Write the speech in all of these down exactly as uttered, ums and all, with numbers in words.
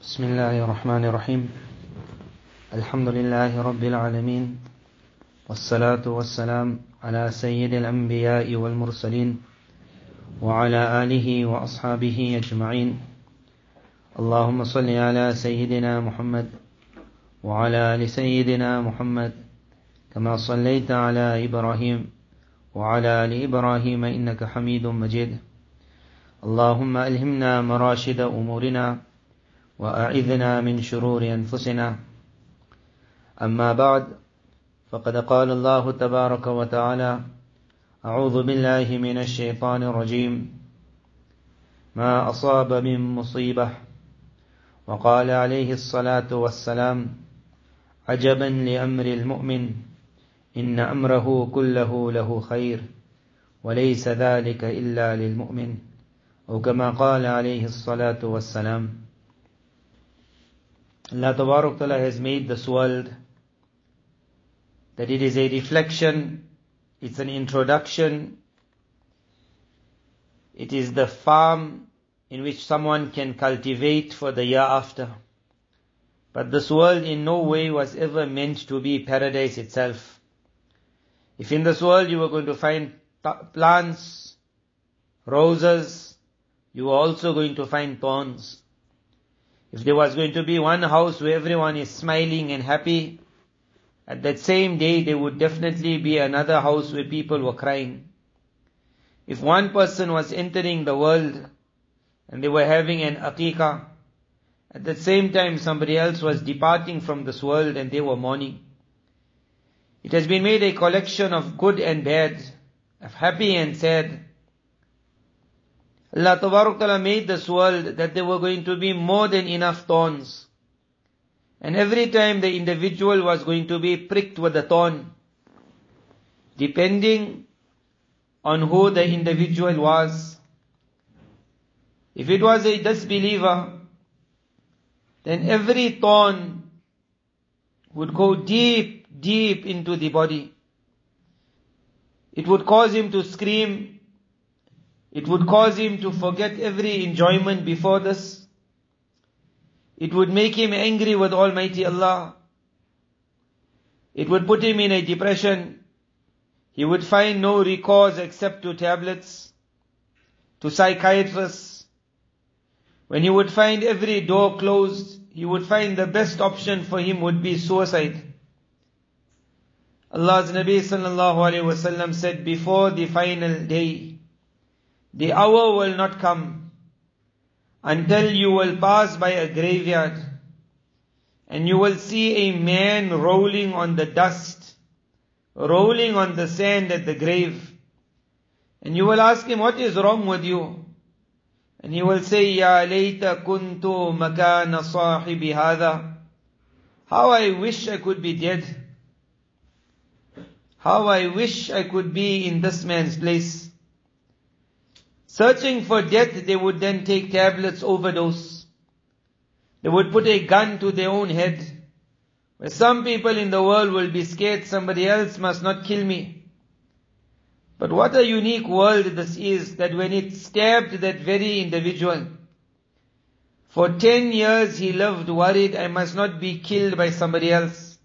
بسم الله الرحمن الرحيم. الحمد لله رب العالمين، والصلاة والسلام على سيد الأنبياء والمرسلين وعلى آله وأصحابه أجمعين. اللهم صل على سيدنا محمد وعلى آل سيدنا محمد كما صليت على إبراهيم وعلى آل إبراهيم إنك حميد مجيد. اللهم ألهمنا مراشد أمورنا وأعذنا من شرور أنفسنا. أما بعد، فقد قال الله تبارك وتعالى: أعوذ بالله من الشيطان الرجيم، ما أصاب من مصيبة. وقال عليه الصلاة والسلام: عجبا لأمر المؤمن، إن أمره كله له خير، وليس ذلك إلا للمؤمن، أو كما قال عليه الصلاة والسلام. Allah Tabarak Ta'ala has made this world that it is a reflection, it's an introduction, it is the farm in which someone can cultivate for the year after. But this world in no way was ever meant to be paradise itself. If in this world you were going to find plants, roses, you were also going to find thorns. If there was going to be one house where everyone is smiling and happy, at that same day there would definitely be another house where people were crying. If one person was entering the world and they were having an aqiqah, at that same time somebody else was departing from this world and they were mourning. It has been made a collection of good and bad, of happy and sad. Allah Tabarak Ta'ala made this world that there were going to be more than enough thorns. And every time the individual was going to be pricked with a thorn, depending on who the individual was. If it was a disbeliever, then every thorn would go deep, deep into the body. It would cause him to scream. It would cause him to forget every enjoyment before this. It would make him angry with Almighty Allah. It would put him in a depression. He would find no recourse except to tablets, to psychiatrists. When he would find every door closed, he would find the best option for him would be suicide. Allah's Nabi sallallahu alayhi wa sallam said, before the final day, the hour will not come until you will pass by a graveyard and you will see a man rolling on the dust, rolling on the sand at the grave. And you will ask him, what is wrong with you? And he will say, Ya layta kuntu makana sahibi hadha. How I wish I could be dead. How I wish I could be in this man's place. Searching for death, they would then take tablets, overdose. They would put a gun to their own head. Where some people in the world will be scared, somebody else must not kill me. But what a unique world this is, that when it stabbed that very individual, for ten years he lived worried, I must not be killed by somebody else.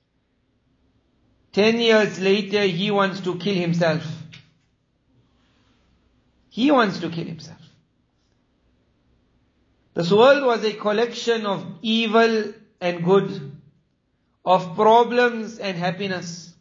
Ten years later, he wants to kill himself. He wants to kill himself. This world was a collection of evil and good, of problems and happiness.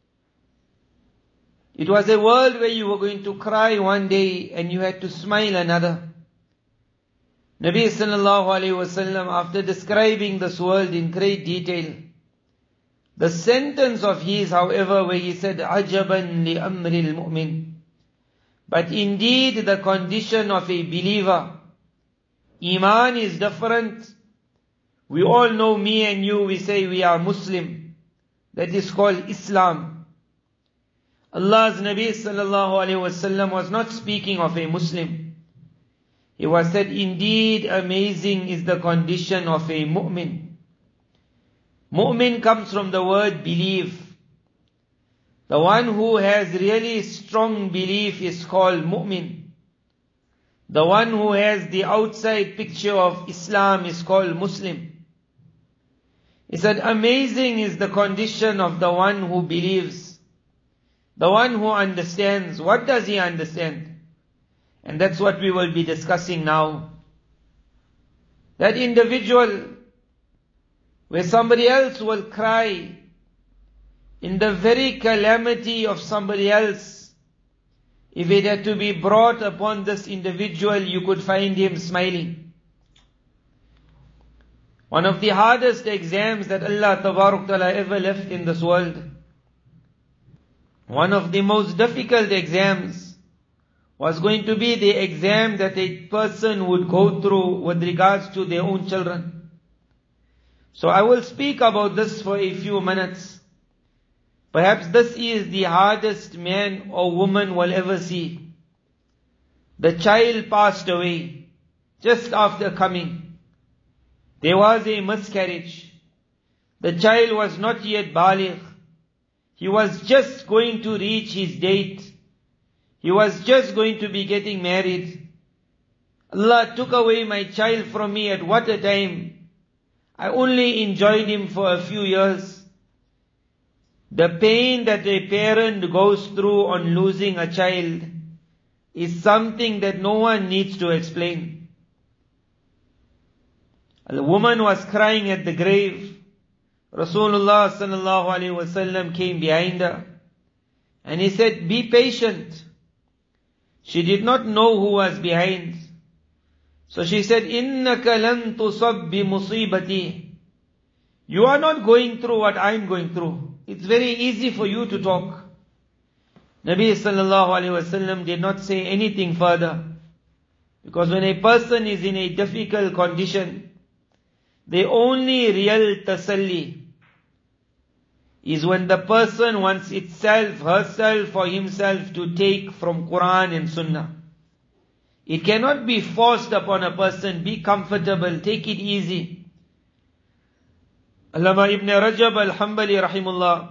It was a world where you were going to cry one day and you had to smile another. Nabi sallallahu alayhi wa sallam, after describing this world in great detail, the sentence of his, however, where he said, Ajaban li amri al-mu'min. But indeed the condition of a believer, Iman is different. We all know, me and you, we say we are Muslim. That is called Islam. Allah's Nabi sallallahu alayhi wa sallam was not speaking of a Muslim. He was said, indeed amazing is the condition of a mu'min. Mu'min comes from the word believe. The one who has really strong belief is called mu'min. The one who has the outside picture of Islam is called Muslim. He said, amazing is the condition of the one who believes, the one who understands. What does he understand? And that's what we will be discussing now. That individual where somebody else will cry in the very calamity of somebody else, if it had to be brought upon this individual, you could find him smiling. One of the hardest exams that Allah Tabarak Ta'ala ever left in this world, one of the most difficult exams, was going to be the exam that a person would go through with regards to their own children. So I will speak about this for a few minutes. Perhaps this is the hardest man or woman will ever see. The child passed away just after coming. There was a miscarriage. The child was not yet baligh. He was just going to reach his date. He was just going to be getting married. Allah took away my child from me at what a time. I only enjoyed him for a few years. The pain that a parent goes through on losing a child is something that no one needs to explain. The woman was crying at the grave. Rasulullah sallallahu alaihi wasallam came behind her and he said, be patient. She did not know who was behind. So she said, إِنَّكَ لَن تُصَبْ بِمُصِيبَتِي. You are not going through what I am going through. It's very easy for you to talk. Nabi sallallahu alaihi wasallam did not say anything further. Because when a person is in a difficult condition, the only real tasalli is when the person wants itself, herself or himself to take from Quran and Sunnah. It cannot be forced upon a person. Be comfortable, take it easy. Allama Ibn Rajab al-Hanbali rahimullah,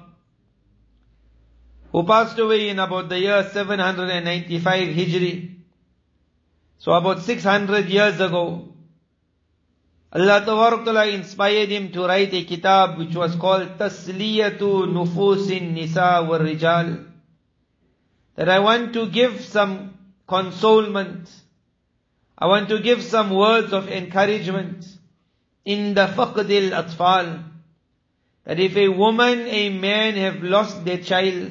who passed away in about the year seven hundred ninety-five Hijri, so about six hundred years ago, Allah Tabarak Ta'ala inspired him to write a kitab which was called Tasliyatu Nufusin Nisa wal Rijal. That I want to give some consolement, I want to give some words of encouragement in the faqdil atfal. That if a woman, a man have lost their child,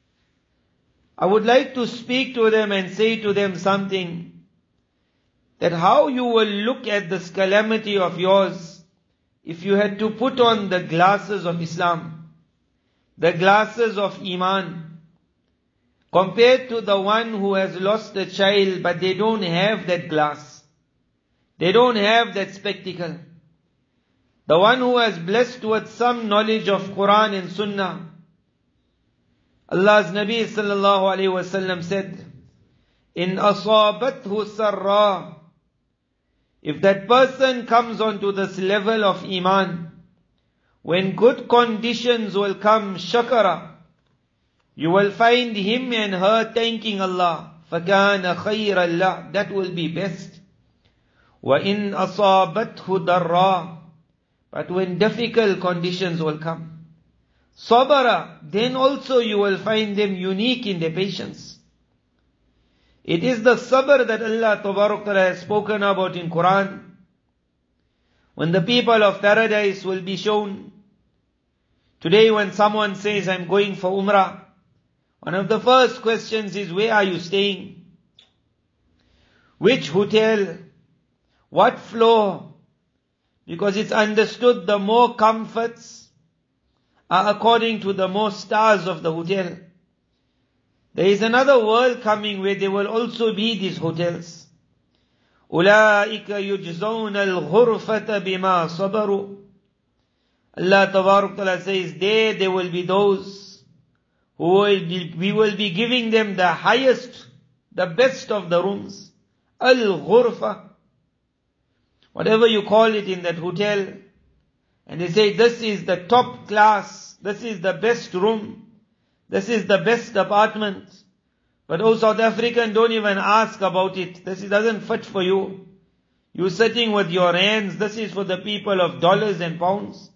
I would like to speak to them and say to them something, that how you will look at this calamity of yours if you had to put on the glasses of Islam, the glasses of Iman, compared to the one who has lost a child but they don't have that glass. They don't have that spectacle. The one who has blessed with some knowledge of Quran and Sunnah. Allah's Nabi sallallahu alayhi wa sallam said, in asabathu sarra, if that person comes onto this level of Iman, when good conditions will come, shakara, you will find him and her thanking Allah. فَكَانَ خَيْرًا لَهُ. That will be best. وَإِنْ أَصَابَتْهُ دَرَّا. But when difficult conditions will come, sabara, then also you will find them unique in their patience. It is the sabr that Allah Tabarak Ta'ala has spoken about in Quran. When the people of paradise will be shown. Today when someone says, I'm going for Umrah, one of the first questions is, where are you staying? Which hotel? What floor? Because it's understood the more comforts are according to the more stars of the hotel. There is another world coming where there will also be these hotels. أُولَٰئِكَ يُجْزَوْنَ الْغُرْفَةَ بِمَا صَبَرُوا. Allah Tabarak Ta'ala says, there, there will be those who will be, we will be giving them the highest, the best of the rooms. Al-Ghurfa. Whatever you call it in that hotel. And they say, this is the top class, this is the best room, this is the best apartment. But oh South African, don't even ask about it. This doesn't fit for you. You sitting with your hands, this is for the people of dollars and pounds.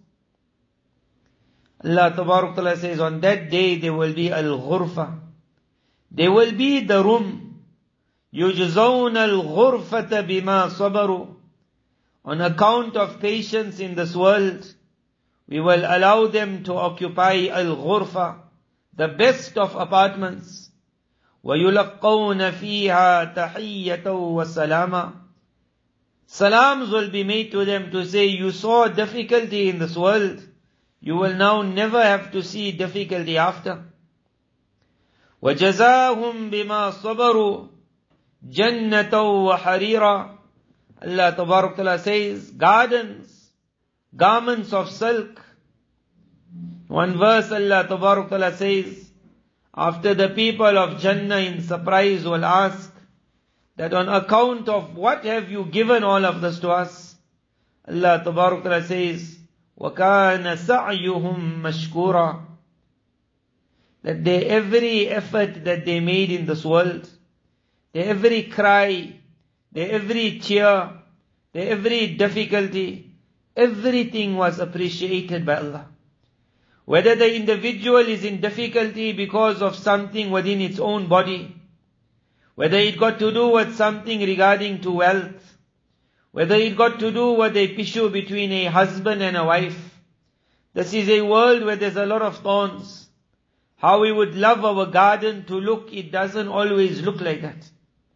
Allah Tabarak Ta'ala says, on that day there will be al-ghurfa. There will be the room. يُجْزَوْنَ الْغُرْفَةَ بِمَا صَبَرُوا. On account of patience in this world, we will allow them to occupy al-ghurfa, the best of apartments. وَيُلَقَّوْنَ فِيهَا تَحِيَّةً وَسَلَامًا. Salams will be made to them to say, you saw difficulty in this world. You will now never have to see difficulty after. وَجَزَاهُمْ بِمَا صَبَرُوا جَنَّةً وَحَرِيرًا. Allah Tabarak Ta'ala says, gardens, garments of silk. One verse Allah Tabarak Ta'ala says, after the people of Jannah in surprise will ask, that on account of what have you given all of this to us? Allah Tabarak Ta'ala says, وَكَانَ سَعْيُهُمْ مَشْكُورًا. That their every effort that they made in this world, their every cry, their every tear, their every difficulty, everything was appreciated by Allah. Whether the individual is in difficulty because of something within its own body, whether it got to do with something regarding to wealth, whether it got to do with a issue between a husband and a wife. This is a world where there's a lot of thorns. How we would love our garden to look, it doesn't always look like that.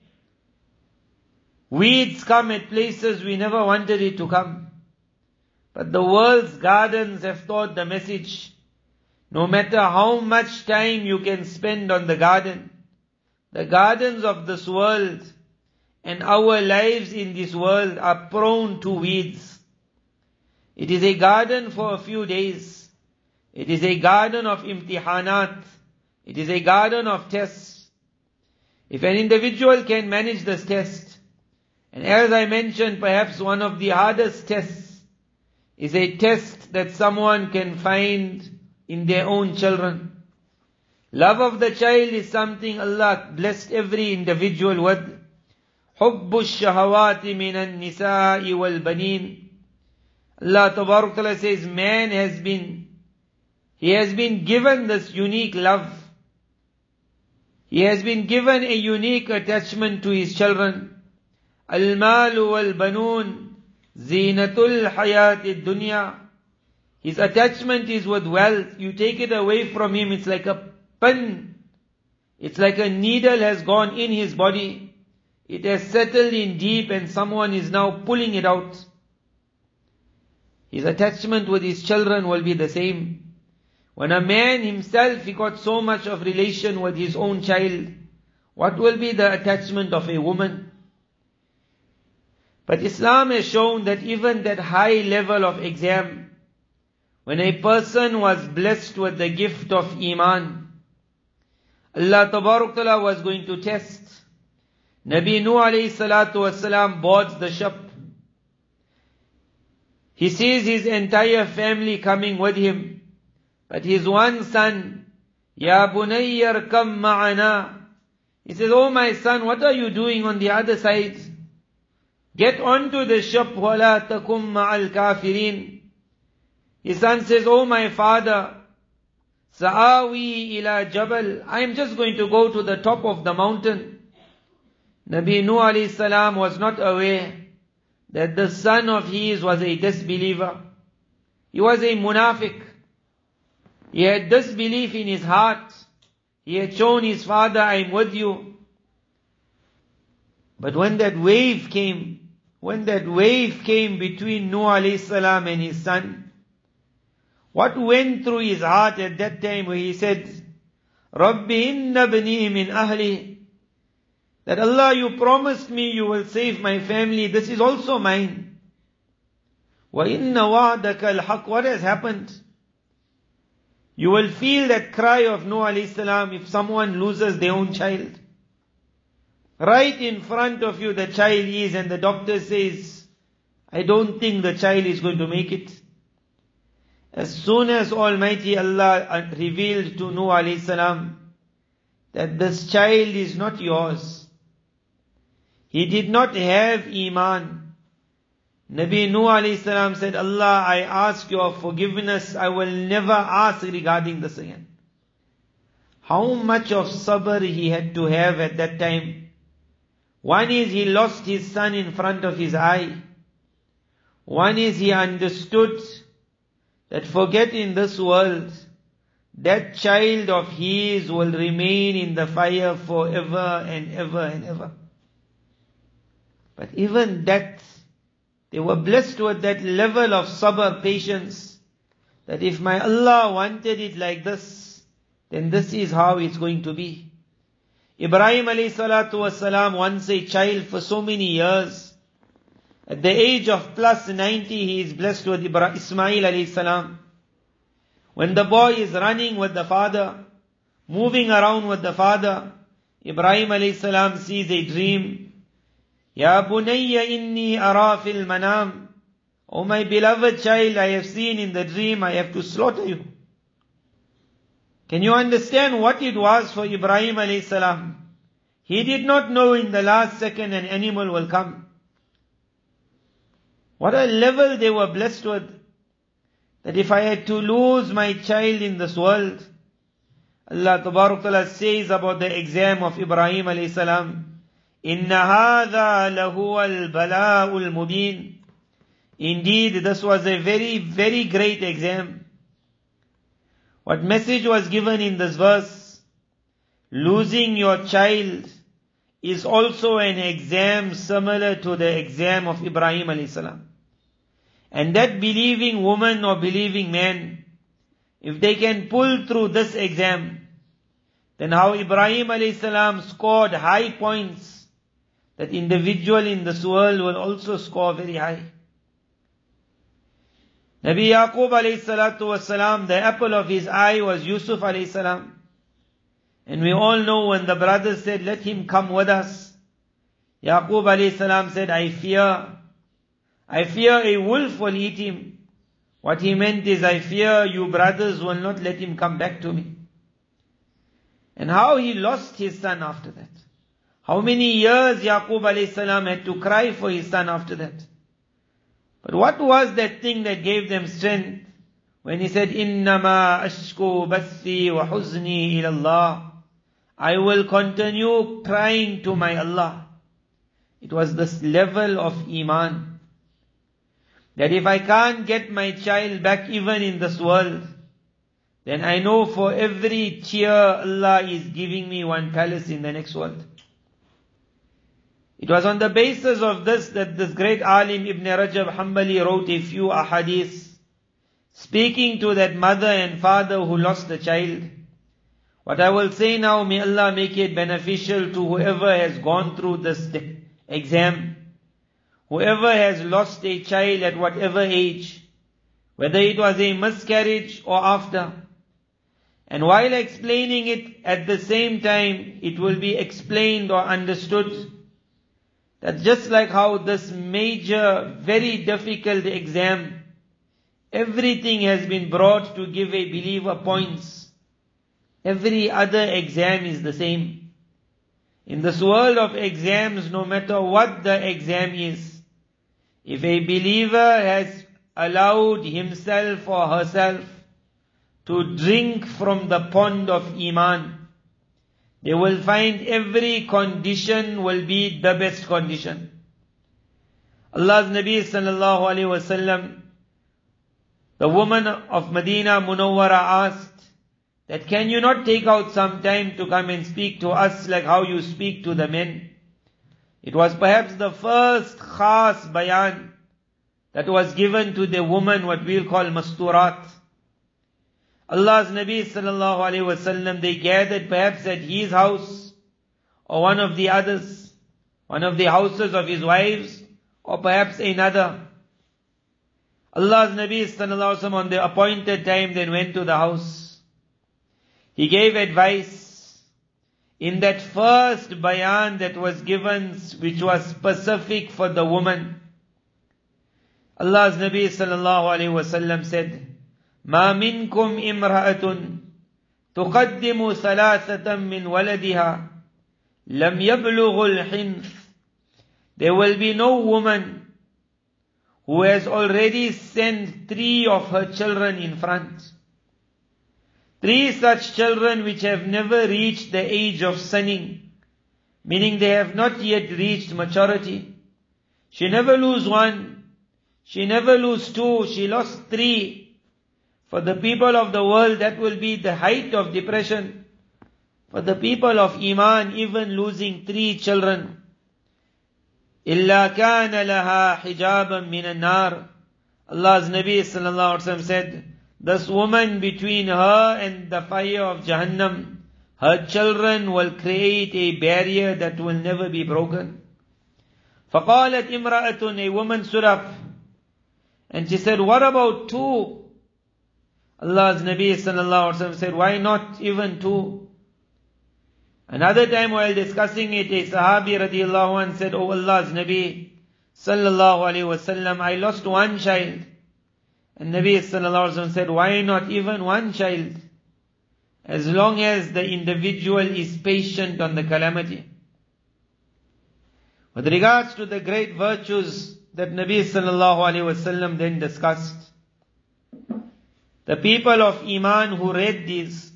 Weeds come at places we never wanted it to come. But the world's gardens have taught the message. No matter how much time you can spend on the garden, the gardens of this world and our lives in this world are prone to weeds. It is a garden for a few days. It is a garden of imtihanat. It is a garden of tests. If an individual can manage this test, and as I mentioned, perhaps one of the hardest tests is a test that someone can find in their own children. Love of the child is something Allah blessed every individual with. حُبُّ الشَّهَوَاتِ مِنَ النِّسَاءِ وَالْبَنِينَ. Allah Tabarak Ta'ala says, man has been, he has been given this unique love. He has been given a unique attachment to his children. الْمَالُ وَالْبَنُونَ زِينَةُ الْحَيَاةِ الدُّنْيَا. His attachment is with wealth. You take it away from him, it's like a pin. It's like a needle has gone in his body. It has settled in deep and someone is now pulling it out. His attachment with his children will be the same. When a man himself, he got so much of relation with his own child, what will be the attachment of a woman? But Islam has shown that even that high level of exam, when a person was blessed with the gift of Iman, Allah Tabarak Ta'ala was going to test. Nabi Nuh alayhi salatu wasalam boards the ship. He sees his entire family coming with him. But his one son, Ya Bunayya Arkam Ma'ana. He says, oh my son, what are you doing on the other side? Get onto the ship, وَلَا تَكُمْ مَعَ الْكَافِرِينَ. His son says, oh my father, Sa'awi ila Jabal. I am just going to go to the top of the mountain. Nabi Nuh alayhi salam was not aware that the son of his was a disbeliever. He was a munafiq. He had disbelief in his heart. He had shown his father, I am with you. But when that wave came, when that wave came between Nuh alayhi salam and his son, what went through his heart at that time where he said, Rabbi inna bani min ahli. That Allah, you promised me you will save my family. This is also mine. Wa inna wa'daka al-haq. What has happened? You will feel that cry of Nuh alayhi salam if someone loses their own child. Right in front of you the child is and the doctor says, I don't think the child is going to make it. As soon as Almighty Allah revealed to Nuh alayhi salam that this child is not yours. He did not have Iman. Nabi Nuh alayhi salam said, Allah, I ask your forgiveness. I will never ask regarding this again. How much of sabr he had to have at that time. One is he lost his son in front of his eye. One is he understood that forget in this world, that child of his will remain in the fire forever and ever and ever. But even that, they were blessed with that level of sabr, patience, that if my Allah wanted it like this, then this is how it's going to be. Ibrahim alayhi salatu wasalam, once a child for so many years, at the age of plus ninety, he is blessed with Ibrahim, Ismail alayhi salam. When the boy is running with the father, moving around with the father, Ibrahim alayhi salam sees a dream. Ya bunayya inni ara fil manam. O my beloved child, I have seen in the dream, I have to slaughter you. Can you understand what it was for Ibrahim alayhi salam? He did not know in the last second an animal will come. What a level they were blessed with. That if I had to lose my child in this world, Allah Tabarak Ta'ala says about the exam of Ibrahim alayhi salam, Inna hadha lahu al-bala'ul mubin. Indeed, this was a very, very great exam. What message was given in this verse? Losing your child is also an exam similar to the exam of Ibrahim alayhi salam. And that believing woman or believing man, if they can pull through this exam, then how Ibrahim alayhi salam scored high points, that individual in this world will also score very high. Nabi Yaqub alayhi salatu wasalam, the apple of his eye was Yusuf alayhi salam. And we all know when the brothers said, let him come with us, Yaqub alayhi salam said, I fear, I fear a wolf will eat him. What he meant is, I fear you brothers will not let him come back to me. And how he lost his son after that. How many years Yaqub alayhi salam had to cry for his son after that. But what was that thing that gave them strength? When he said, Innama ashku bathi wa huzni ilallah. I will continue crying to my Allah. It was this level of Iman. That if I can't get my child back even in this world, then I know for every tear Allah is giving me one palace in the next world. It was on the basis of this that this great alim Ibn Rajab Hanbali wrote a few ahadith, speaking to that mother and father who lost the child. What I will say now, may Allah make it beneficial to whoever has gone through this exam, whoever has lost a child at whatever age, whether it was a miscarriage or after. And while explaining it, at the same time, it will be explained or understood that just like how this major, very difficult exam, everything has been brought to give a believer points. Every other exam is the same. In this world of exams, no matter what the exam is, if a believer has allowed himself or herself to drink from the pond of Iman, they will find every condition will be the best condition. Allah's Nabi sallallahu alayhi wa sallam, the woman of Medina Munawwara asked, that can you not take out some time to come and speak to us like how you speak to the men? It was perhaps the first khas bayan that was given to the woman, what we'll call masturat. Allah's Nabi sallallahu alayhi wa sallam, they gathered perhaps at his house or one of the others, one of the houses of his wives or perhaps another. Allah's Nabi sallallahu alayhi wa sallam on the appointed time then went to the house. He gave advice in that first bayan that was given, which was specific for the woman. Allah's Nabi sallallahu alayhi wa sallam said, Ma minkum imra'atun تقدم ثلاثة من ولدها لم يبلغ الحنث. There will be no woman who has already sent three of her children in front. Three such children which have never reached the age of sinning, meaning they have not yet reached maturity. She never lose one, she never lose two, she lost three. For the people of the world, that will be the height of depression. For the people of Iman, even losing three children. إِلَّا كَانَ لَهَا حِجَابًا مِنَ النَّارِ. Allah's Nabi sallallahu alaihi wasallam said, this woman between her and the fire of Jahannam, her children will create a barrier that will never be broken. فَقَالَتْ إِمْرَأَةٌ, a woman stood up, and she said, what about two? Allah's Nabi sallallahu alaihi wasallam said, why not even two? Another time while discussing it, a Sahabi radiallahu anh said, oh Allah's Nabi sallallahu alaihi wasallam, I lost one child. And Nabi sallallahu alaihi wasallam said, why not even one child? As long as the individual is patient on the calamity. With regards to the great virtues that Nabi sallallahu alaihi wasallam then discussed, the people of Iman who read these,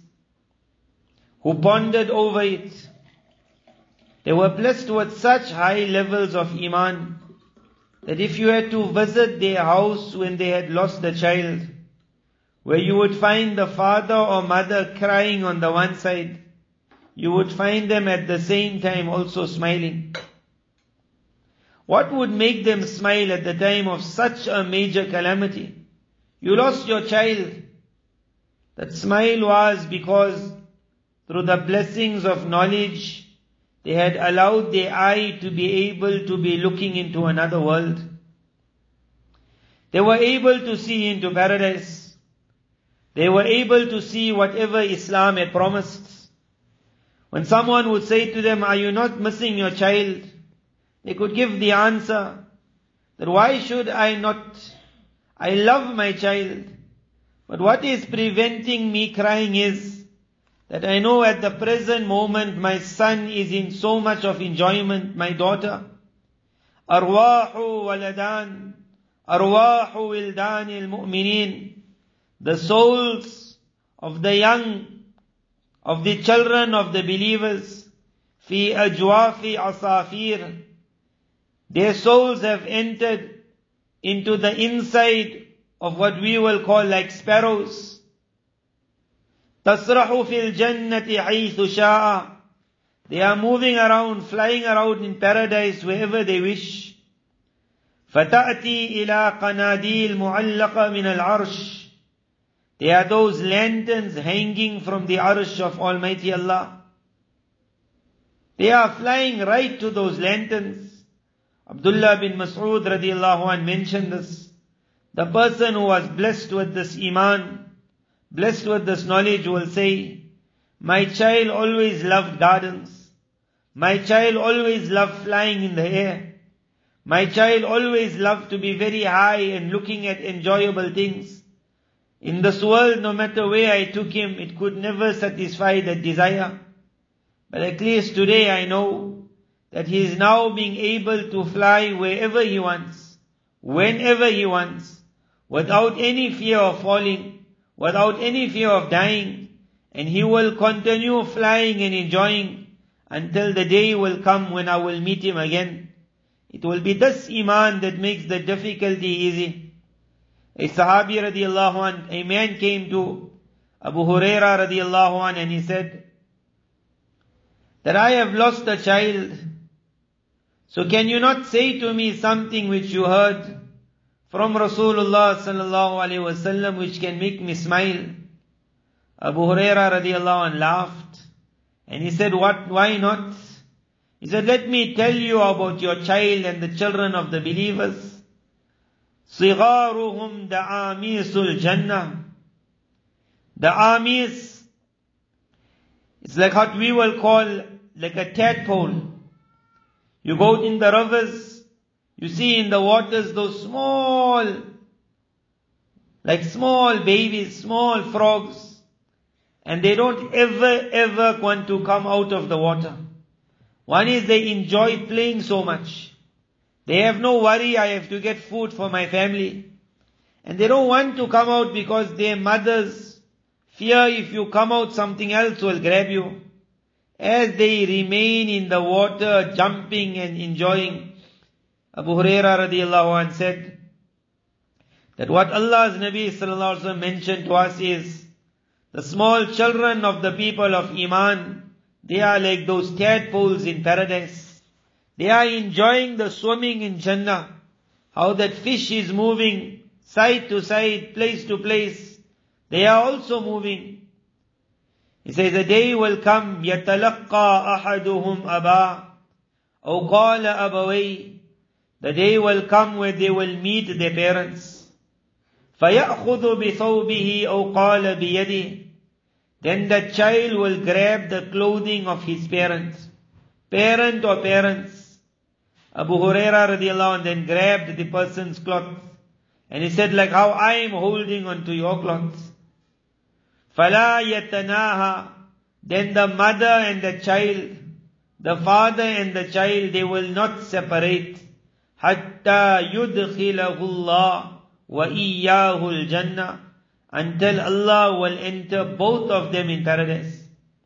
who pondered over it, they were blessed with such high levels of Iman that if you had to visit their house when they had lost a child, where you would find the father or mother crying on the one side, you would find them at the same time also smiling. What would make them smile at the time of such a major calamity? You lost your child. That smile was because through the blessings of knowledge, they had allowed their eye to be able to be looking into another world. They were able to see into paradise. They were able to see whatever Islam had promised. When someone would say to them, are you not missing your child? They could give the answer that why should I not? I love my child. But what is preventing me crying is that I know at the present moment my son is in so much of enjoyment, my daughter. Arwahu waladan, arwahu wildan al-mu'minin. The souls of the young, of the children of the believers, fi ajwafi asafir. Their souls have entered into the inside of what we will call like sparrows. Tasrahu fil jannati haythu sha'a. They are moving around, flying around in paradise wherever they wish. Fata'ati ila qanadil mu'allaqa min al-arsh. They are those lanterns hanging from the arsh of Almighty Allah. They are flying right to those lanterns. Abdullah bin Mas'ud radiallahu anh mentioned this. The person who was blessed with this iman, blessed with this knowledge will say, my child always loved gardens. My child always loved flying in the air. My child always loved to be very high and looking at enjoyable things. In this world, no matter where I took him, it could never satisfy that desire. But at least today I know that he is now being able to fly wherever he wants, whenever he wants, without any fear of falling, without any fear of dying, and he will continue flying and enjoying until the day will come when I will meet him again. It will be this iman that makes the difficulty easy. A Sahabi radiallahu anh, a man came to Abu Huraira radiallahu anh and he said that I have lost a child. So can you not say to me something which you heard from Rasulullah sallallahu alaihi wasallam which can make me smile? Abu Huraira radiallahu anh laughed and he said, what, why not? He said, let me tell you about your child and the children of the believers. صِغَارُهُمْ دَعَامِيسُ الْجَنَّةِ. The amis, it's like what we will call like a tadpole. You go in the rivers, you see in the waters those small, like small babies, small frogs. and they don't ever, ever want to come out of the water. One is they enjoy playing so much. They have no worry, I have to get food for my family. And they don't want to come out because their mothers fear if you come out something else will grab you. As they remain in the water, jumping and enjoying, Abu Hurairah radiallahu anh said that what Allah's Nabi sallallahu alaihi wasallam mentioned to us is the small children of the people of Iman, they are like those tadpoles in paradise. They are enjoying the swimming in Jannah. How that fish is moving side to side, place to place. They are also moving. He says, a day will come, يَتَلَقَّى أَحَدُهُمْ أَبَا أَوْ قَالَ أَبَوَيْهِ. The day will come where they will meet their parents. فَيَأْخُذُ بِثَوْبِهِ أَوْ قَالَ بِيَدِهِ. Then the child will grab the clothing of his parents. Parent or parents. Abu Hurairah radiallahu anh then grabbed the person's cloth. And he said, like how I am holding onto your cloth. فَلَا يَتَنَاهَا. Then the mother and the child, the father and the child, they will not separate. حَتَّى يُدْخِلَهُ اللَّهُ وَإِيَّاهُ الْجَنَّةِ. Until Allah will enter both of them in paradise.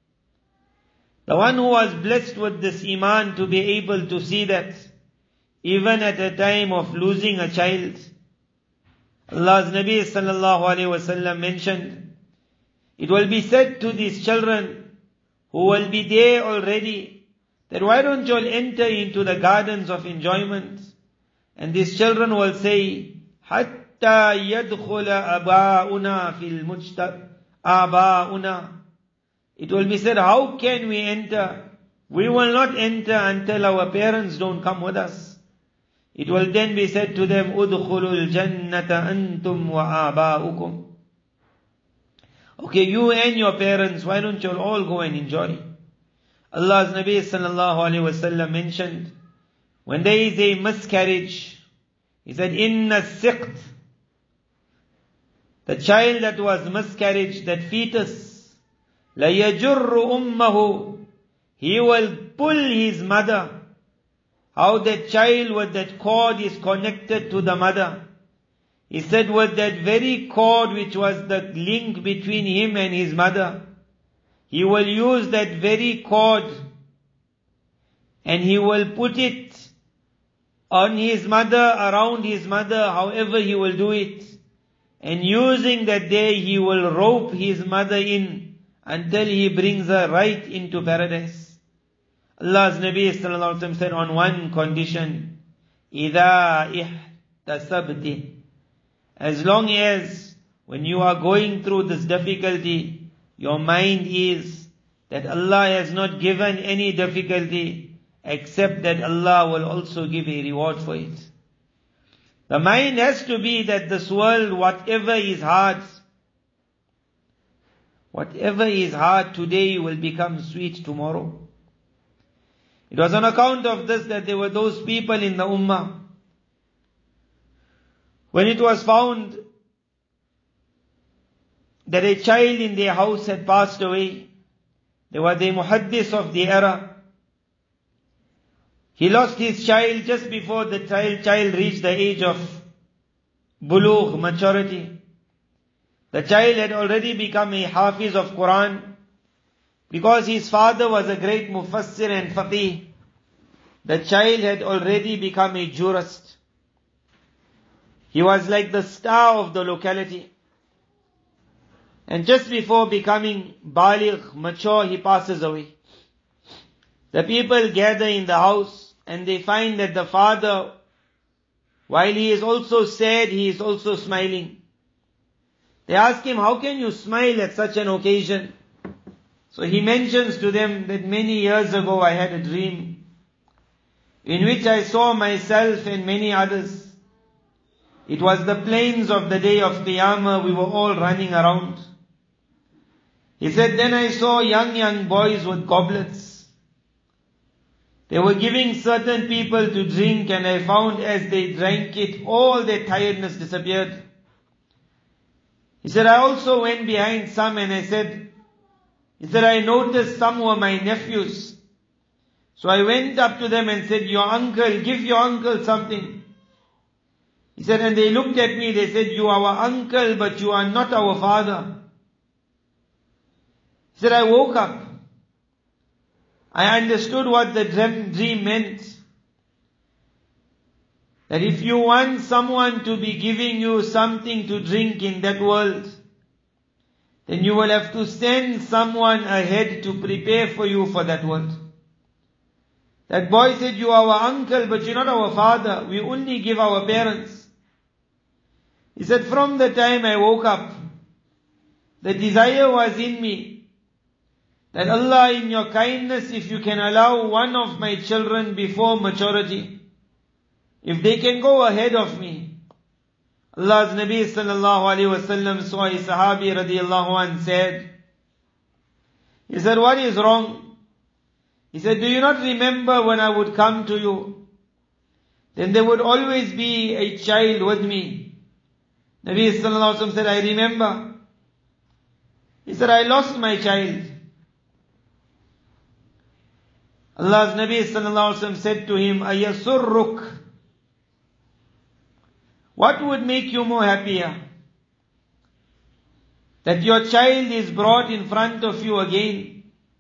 The one who was blessed with this iman to be able to see that, even at a time of losing a child, Allah's Nabi sallallahu alaihi wasallam mentioned, it will be said to these children who will be there already, that why don't you all enter into the gardens of enjoyment? And these children will say, حَتَّى يَدْخُلَ أَبَاؤُنَا فِي الْمُجْتَمَعِ آبَاؤُنَا. It will be said, how can we enter? We will not enter until our parents don't come with us. It will then be said to them, أُدْخُلُوا الْجَنَّةَ أَنْتُمْ وَآبَاؤُكُمْ. Okay, you and your parents, why don't you all go and enjoy? Allah's Nabi sallallahu alaihi wasallam mentioned, when there is a miscarriage, he said, Inna siqt, the child that was miscarriage, that fetus, la yajurru ummahu, he will pull his mother. How that child with that cord is connected to the mother. He said with that very cord which was the link between him and his mother, he will use that very cord and he will put it on his mother, around his mother, however he will do it. And using that day, he will rope his mother in until he brings her right into paradise. Allah's Nabi sallallahu alaihi wasallam said on one condition, إِذَا إِحْتَسَبْتِ. As long as when you are going through this difficulty, your mind is that Allah has not given any difficulty except that Allah will also give a reward for it. The mind has to be that this world, whatever is hard, whatever is hard today will become sweet tomorrow. It was on account of this that there were those people in the ummah. When it was found that a child in their house had passed away, they were the muhaddis of the era. He lost his child just before the child, child reached the age of bulugh, maturity. The child had already become a hafiz of Quran. Because his father was a great mufassir and faqih, the child had already become a jurist. He was like the star of the locality. And just before becoming baligh, mature, he passes away. The people gather in the house and they find that the father, while he is also sad, he is also smiling. They ask him, how can you smile at such an occasion? So he mentions to them that many years ago I had a dream in which I saw myself and many others. It was the plains of the day of Qiyamah, we were all running around. He said, then I saw young, young boys with goblets. They were giving certain people to drink, and I found as they drank it, all their tiredness disappeared. He said, I also went behind some and I said, He said, I noticed some were my nephews. So I went up to them and said, your uncle, give your uncle something. He said, and they looked at me, they said, you are our uncle, but you are not our father. He said, I woke up. I understood what the dream, dream meant. That if you want someone to be giving you something to drink in that world, then you will have to send someone ahead to prepare for you for that world. That boy said, you are our uncle, but you're not our father. We only give our parents. He said, from the time I woke up, the desire was in me that Allah, in your kindness, if you can allow one of my children before maturity, if they can go ahead of me. Allah's Nabi sallallahu alayhi wa sallam saw a Sahabi radiallahu anh said, he said, what is wrong? He said, do you not remember when I would come to you? Then there would always be a child with me. Nabi sallallahu alayhi wa sallam said, I remember. He said, I lost my child. Allah's Nabi sallallahu alayhi wa sallam said to him, Ayasurruk. What would make you more happier? That your child is brought in front of you again?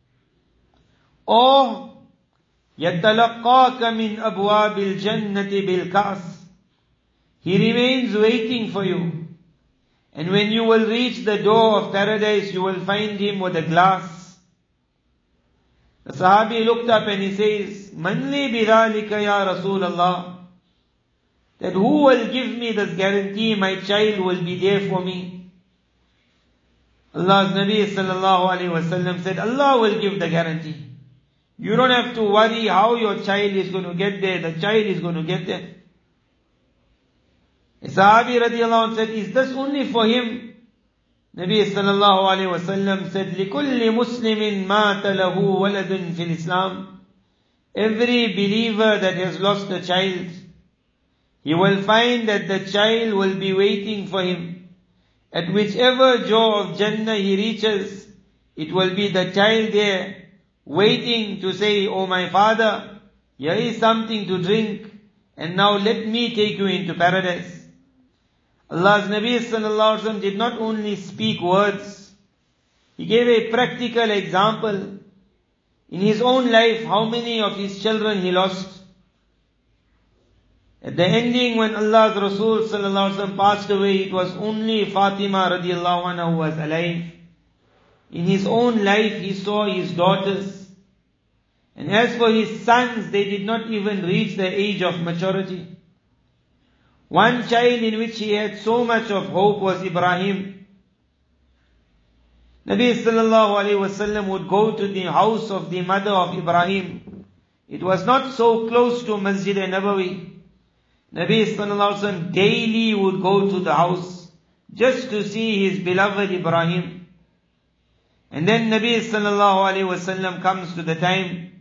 Or, يَتَلَقَّاكَ مِنْ أَبْوَابِ الْجَنَّةِ بِالْكَأْسِ. He remains waiting for you. And when you will reach the door of paradise, you will find him with a glass. The Sahabi looked up and he says, مَنْ لِي بِذَلِكَ يَا رَسُولَ اللَّهِ. That who will give me this guarantee my child will be there for me? Allah's Nabi sallallahu alayhi wa sallam said, Allah will give the guarantee. You don't have to worry how your child is going to get there. The child is going to get there. A Sahabi radiallahu anh said, is this only for him? Nabi sallallahu alayhi wa sallam said, لِكُلِّ مُسْلِمٍ مَاتَ لَهُ وَلَدٌ فِي الْإِسْلَامِ. Every believer that has lost a child, he will find that the child will be waiting for him. At whichever door of Jannah he reaches, it will be the child there, waiting to say, oh my father, here is something to drink, and now let me take you into paradise. Allah's Nabi sallallahu alaihi wasallam did not only speak words, he gave a practical example. In his own life, how many of his children he lost? At the ending, when Allah's Rasul sallallahu alaihi wasallam passed away, it was only Fatima radiallahu anha who was alive. In his own life, he saw his daughters. And as for his sons, they did not even reach the age of maturity. One child in which he had so much of hope was Ibrahim. Nabi sallallahu alaihi wasallam would go to the house of the mother of Ibrahim. It was not so close to Masjid Nabawi. Nabi sallallahu alaihi wasallam daily would go to the house just to see his beloved Ibrahim. And then Nabi sallallahu alaihi wasallam comes to the time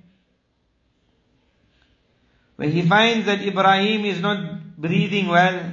where he finds that Ibrahim is not breathing well.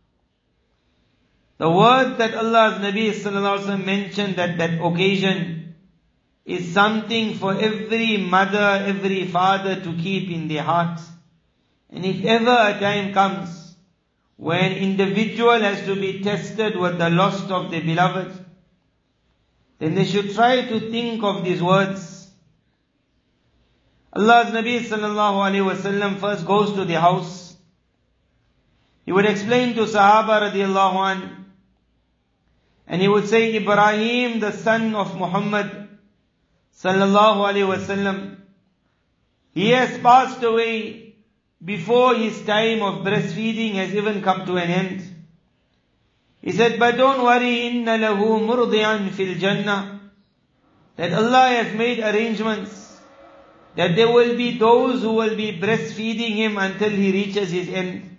The word that Allah's Nabi sallallahu alaihi wasallam mentioned at that occasion is something for every mother, every father to keep in their heart. And if ever a time comes when an individual has to be tested with the loss of their beloved, then they should try to think of these words. Allah's Nabi sallallahu alaihi wasallam first goes to the house. He would explain to Sahaba radiallahu anhu, and he would say, Ibrahim, the son of Muhammad sallallahu alaihi wasallam, he has passed away before his time of breastfeeding has even come to an end. He said, but don't worry, inna lahu murdi'an fil jannah, that Allah has made arrangements that there will be those who will be breastfeeding him until he reaches his end.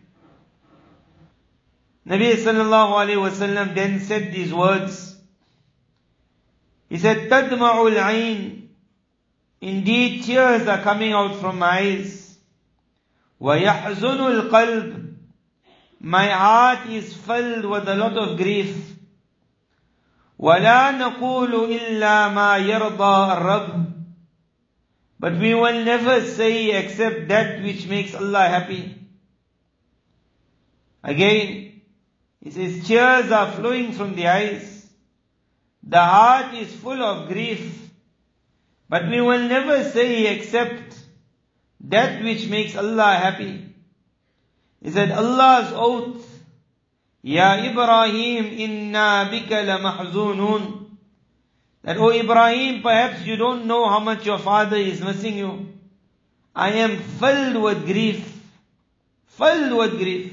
Nabi sallallahu alayhi wasallam then said these words. He said, Tadma'ul ayn, indeed tears are coming out from my eyes. وَيَحْزُنُ الْقَلْبِ, my heart is filled with a lot of grief. وَلَا نَقُولُ إِلَّا مَا يَرْضَى الرَّبُّ. But we will never say except that which makes Allah happy. Again, he says, tears are flowing from the eyes. The heart is full of grief. But we will never say except that which makes Allah happy. He said, Allah's oath, Ya Ibrahim, inna bika la mahzunun. That, oh Ibrahim, perhaps you don't know how much your father is missing you. I am filled with grief. Filled with grief.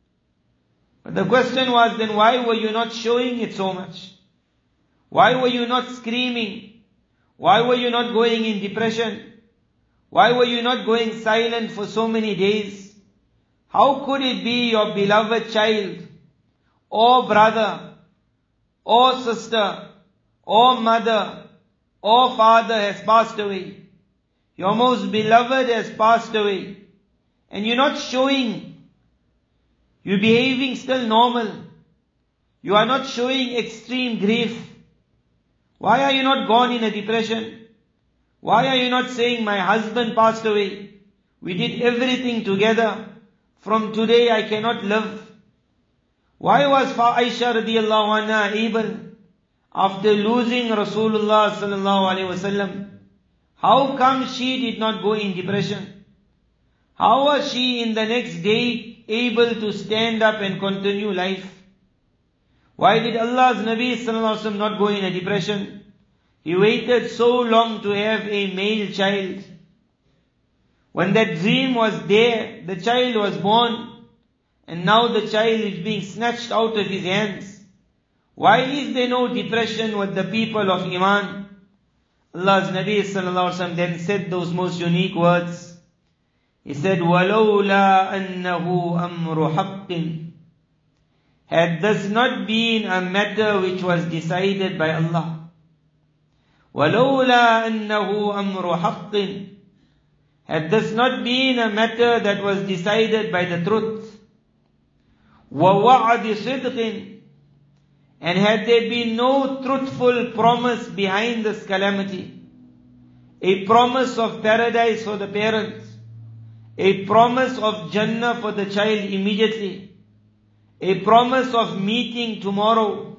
But the question was, then why were you not showing it so much? Why were you not screaming? Why were you not going in depression? Why were you not going silent for so many days? How could it be your beloved child, or brother, or sister, or mother, or father has passed away? Your most beloved has passed away. And you're not showing. You're behaving still normal. You are not showing extreme grief. Why are you not gone in a depression? Why are you not saying, my husband passed away? We did everything together. From today I cannot live. Why was Aisha radiallahu anha able, after losing Rasulullah sallallahu alaihi wasallam, how come she did not go in depression? How was she in the next day able to stand up and continue life? Why did Allah's Nabi sallallahu alaihi wasallam not go in a depression? He waited so long to have a male child. When that dream was there, the child was born, and now the child is being snatched out of his hands. Why is there no depression with the people of Iman? Allah's Nabi sallallahu alaihi wasallam then said those most unique words. He said, وَلَوْلَا أَنَّهُ أَمْرُ حَقٍّ. Had this not been a matter which was decided by Allah. وَلَوْلَا أَنَّهُ أَمْرُ حَقٍّ. Had this not been a matter that was decided by the truth. وَوَعْدِ صِدْقٍ. And had there been no truthful promise behind this calamity, a promise of paradise for the parents, a promise of Jannah for the child immediately, a promise of meeting tomorrow.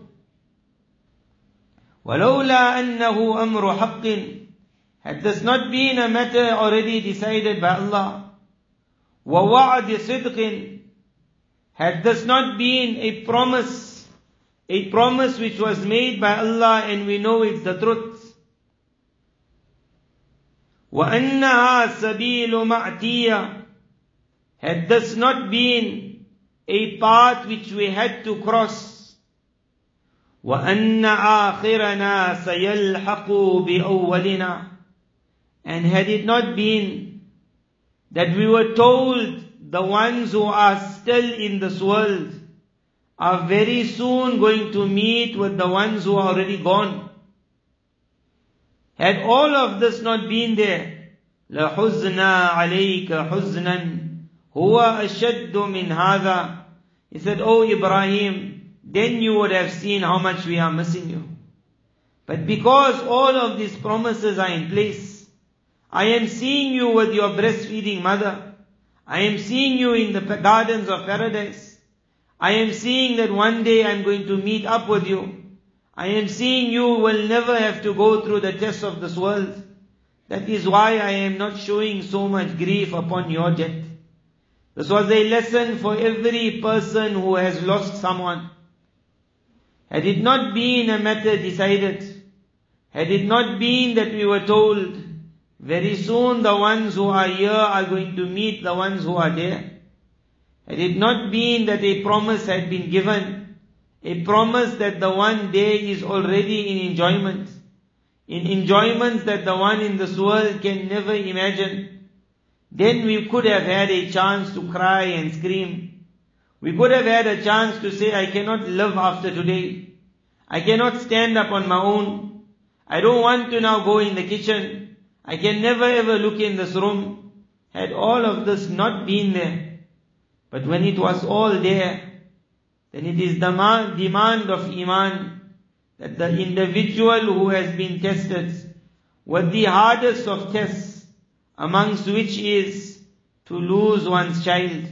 وَلَوْلَا أَنَّهُ أَمْرُ حَقٍّ. Had this not been a matter already decided by Allah. وَوَعْدِ صِدْقٍ. Had this not been a promise, a promise which was made by Allah and we know it's the truth. وَأَنَّهَا سَبِيلُ مَعْتِيَةٍ. Had this not been a path which we had to cross. وَأَنَّ آخِرَنَا سَيَلْحَقُ بِأَوَّلِنَا. And had it not been that we were told the ones who are still in this world are very soon going to meet with the ones who are already gone. Had all of this not been there, لَحُزْنَا عَلَيْكَ حُزْنًا هُوَ أَشَدُّ مِنْ هَذَا. He said, oh Ibrahim, then you would have seen how much we are missing you. But because all of these promises are in place, I am seeing you with your breastfeeding mother. I am seeing you in the gardens of paradise. I am seeing that one day I am going to meet up with you. I am seeing you will never have to go through the tests of this world. That is why I am not showing so much grief upon your death. This was a lesson for every person who has lost someone. Had it not been a matter decided, had it not been that we were told, very soon the ones who are here are going to meet the ones who are there. Had it not been that a promise had been given, a promise that the one there is already in enjoyment, in enjoyments that the one in this world can never imagine, then we could have had a chance to cry and scream. We could have had a chance to say, I cannot live after today. I cannot stand up on my own. I don't want to now go in the kitchen. I can never ever look in this room. Had all of this not been there. But when it was all there, then it is the demand of Iman that the individual who has been tested with the hardest of tests, amongst which is to lose one's child,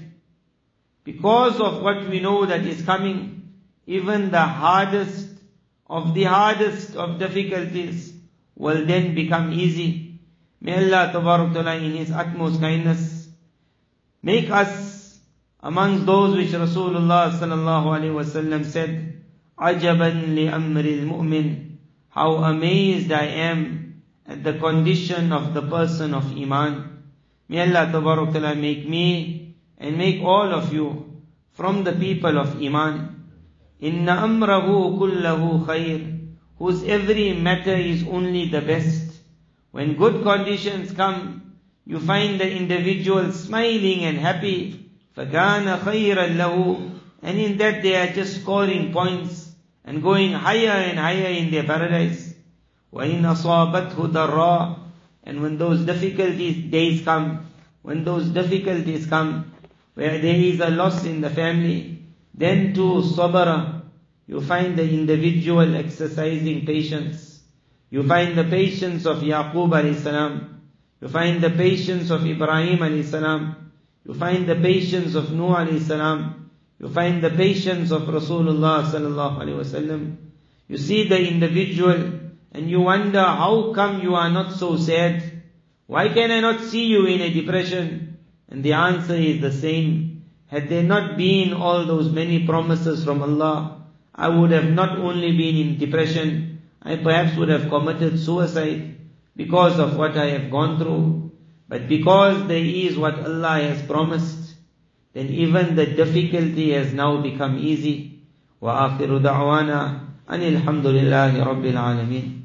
because of what we know that is coming, even the hardest of the hardest of difficulties will then become easy. May Allah Tabarak Ta'ala in His utmost kindness make us amongst those which Rasulullah Sallallahu Alaihi Wasallam said, Ajaban li amri al-mu'min, how amazed I am at the condition of the person of Iman. May Allah Tabarak Ta'ala make me and make all of you from the people of Iman. Inna amrahu kullahu khair, whose every matter is only the best. When good conditions come, you find the individual smiling and happy. فَكَانَ خَيْرًا لَهُ, and in that they are just scoring points and going higher and higher in their paradise. وَإِنْ أَصَابَتْهُ ضَرَّاء, and when those difficulties days come, when those difficulties come, where there is a loss in the family, then too sabara, you find the individual exercising patience. You find the patience of Yaqub alayhi salam. You find the patience of Ibrahim alayhi salam. You find the patience of Nuh alayhi salam. You find the patience of Rasulullah sallallahu alayhi wasallam. You see the individual and you wonder, how come you are not so sad? Why can I not see you in a depression? And the answer is the same. Had there not been all those many promises from Allah, I would have not only been in depression, I perhaps would have committed suicide because of what I have gone through. But because there is what Allah has promised, then even the difficulty has now become easy. وَآخِرُ دَعْوَانَا أَنِ الْحَمْدُ لِلَّهِ رَبِّ الْعَالَمِينَ.